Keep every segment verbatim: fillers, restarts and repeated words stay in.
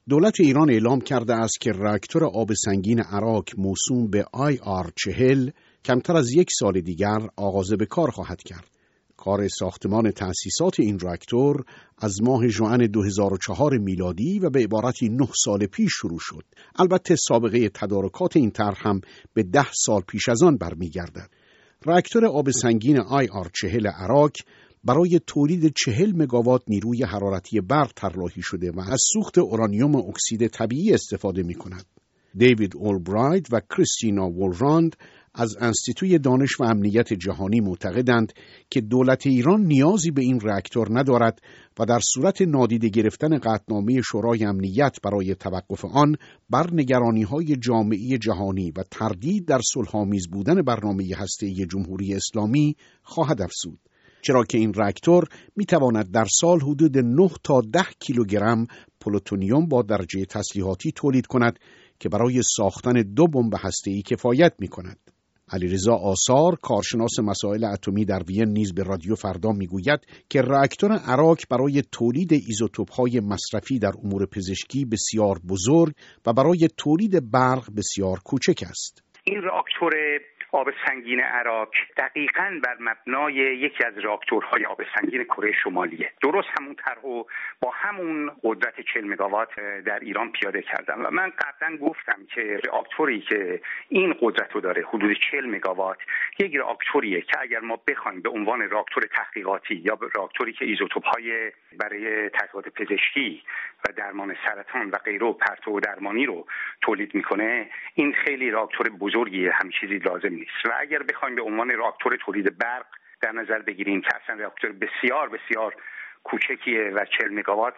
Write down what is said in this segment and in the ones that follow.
دولت ایران اعلام کرده است که راکتور آب سنگین عراق موسوم به آی آر چهل کمتر از یک سال دیگر آغاز به کار خواهد کرد. کار ساختمان تأسیسات این راکتور از ماه ژوئن دو هزار و چهار میلادی و به عبارتی نه سال پیش شروع شد. البته سابقه تدارکات این طرح هم به ده سال پیش از آن برمیگردد. راکتور آب سنگین آی آر چهل عراق برای تولید چهل مگاوات نیروی حرارتی برق طراحی شده و از سوخت اورانیوم اکسید طبیعی استفاده می کند. دیوید اولبرایت و کریستینا وولراند از انستیتوی دانش و امنیت جهانی معتقدند که دولت ایران نیازی به این راکتور ندارد و در صورت نادیده گرفتن قطعنامه شورای امنیت برای توقف آن بر نگرانی‌های جامعه جهانی و تردید در صلح‌آمیز بودن برنامه هسته‌ای جمهوری اسلامی خواهد افزود. چرا که این راکتور می‌تواند در سال حدود نه تا ده کیلوگرم پلوتونیوم با درجه تسلیحاتی تولید کند که برای ساختن دو بمب هسته‌ای کفایت می‌کند. علیرضا آثار، کارشناس مسائل اتمی در وین نیز به رادیو فردا میگوید که راکتور عراق برای تولید ایزوتوپ‌های مصرفی در امور پزشکی بسیار بزرگ و برای تولید برق بسیار کوچک است. این راکتور آب سنگین عراق دقیقاً بر مبنای یکی از راکتورهای آب سنگین کره شمالیه. درست همون طرحو با همون قدرت چهل مگاوات در ایران پیاده کردن و من قبلا گفتم که راکتوری که این قدرت رو داره حدود چهل مگاوات یک راکتوریه که اگر ما بخوایم به عنوان راکتور تحقیقاتی یا راکتوری که ایزوتوپ‌های برای تحقیقات پزشکی و درمان سرطان و غیره پرتو درمانی رو تولید میکنه، این خیلی راکتور بزرگیه، همین چیزی لازم نیست. و اگر بخوایم به عنوان راکتور تولید برق در نظر بگیریم که اصلا راکتور بسیار بسیار کوچکیه و چهل مگاوات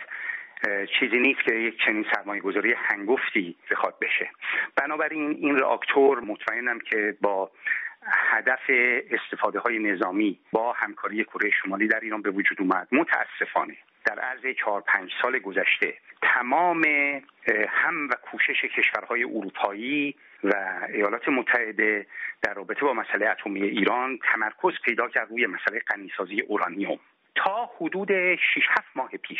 چیزی نیست که یک چنین سرمایه گذاری هنگفتی بخواد بشه. بنابراین این راکتور مطمئنم که با هدف استفاده های نظامی با همکاری کره شمالی در ایران به وجود اومد. متاسفانه در عرض چهار پنج سال گذشته تمام هم و کوشش کشورهای اروپایی و ایالات متحده در رابطه با مسئله اتمی ایران تمرکز پیدا کرد روی مسئله غنیسازی اورانیوم. تا حدود شش هفت ماه پیش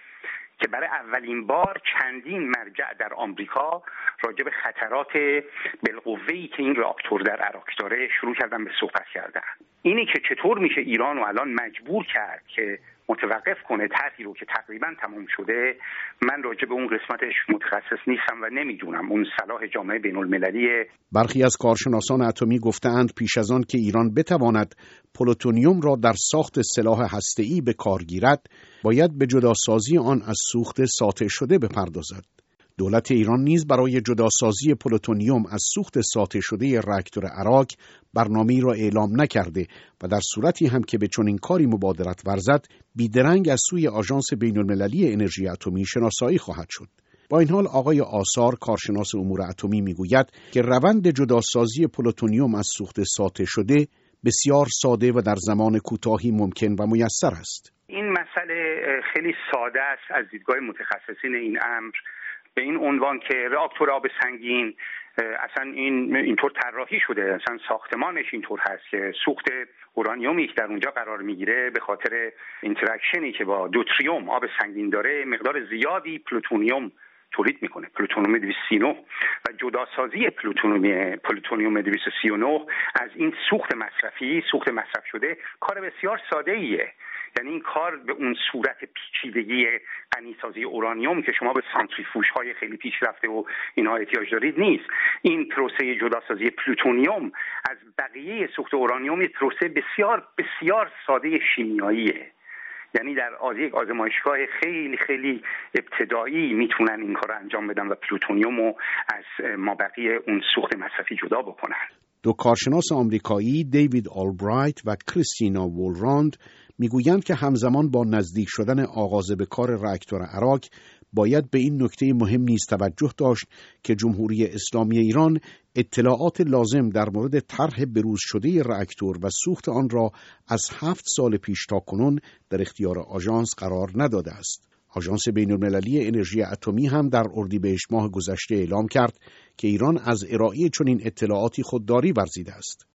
که برای اولین بار چندین مرجع در آمریکا راجع به خطرات بالقوه‌ای که این راکتور در عراق داره شروع کردن به صحبت کردن. اینی که چطور میشه ایران رو الان مجبور کرد که متوقف کنه طرحی رو که تقریبا تمام شده، من راجع به اون قسمتش متخصص نیستم و نمیدونم اون صلاح جامعه بین المللی. برخی از کارشناسان اتمی گفتند پیش از آن که ایران بتواند پلوتونیوم را در ساخت سلاح هسته‌ای به کار گیرد، باید به جداسازی آن از سوخت ساطع شده بپردازد. دولت ایران نیز برای جداسازی پلوتونیوم از سوخت ساطع شده راکتور عراق برنامه‌ای را اعلام نکرده و در صورتی هم که به چنین کاری مبادرت ورزد، بیدرنگ از سوی آژانس بین‌المللی انرژی اتمی شناسایی خواهد شد. با این حال آقای آثار، کارشناس امور اتمی، میگوید که روند جداسازی پلوتونیوم از سوخت ساطع شده بسیار ساده و در زمان کوتاهی ممکن و میسر است. این مسئله خیلی ساده است از دیدگاه متخصصین این امر، به این عنوان که راکتور آب سنگین اصلا این اینطور طراحی شده، اصلا ساختمانش اینطور هست که سوخت اورانیومی که در اونجا قرار میگیره به خاطر اینتراکشنی که با دوتریوم آب سنگین داره مقدار زیادی پلوتونیوم تولید میکنه، پلوتونیوم دویست و سی و نه، و جداسازی پلوتونیوم پلوتونیوم دویست و سی و نه از این سوخت مصرفی، سوخت مصرف شده، کار بسیار ساده ایه. یعنی این کار به اون صورت پیچیدگی غنیسازی اورانیوم که شما به سانتریفوژهای خیلی پیشرفته و اینها احتیاج دارید نیست. این پروسه جداسازی پلوتونیوم از بقیه سوخت اورانیوم یک پروسه بسیار بسیار ساده شیمیاییه. یعنی در یک آزمایشگاه خیلی خیلی ابتدایی میتونن این کار رو انجام بدن و پلوتونیوم رو از مابقی اون سوخت مصرفی جدا بکنن. دو کارشناس آمریکایی دیوید آلبرایت و کریستینا وولراند میگویند که همزمان با نزدیک شدن آغاز به کار راکتور عراق باید به این نکته مهم نیز توجه داشت که جمهوری اسلامی ایران اطلاعات لازم در مورد طرح بروز شده راکتور و سوخت آن را از هفت سال پیش تا کنون در اختیار آژانس قرار نداده است. آژانس بین‌المللی انرژی اتمی هم در اردیبهشت ماه گذشته اعلام کرد که ایران از ارائه چنین اطلاعاتی خودداری ورزیده است.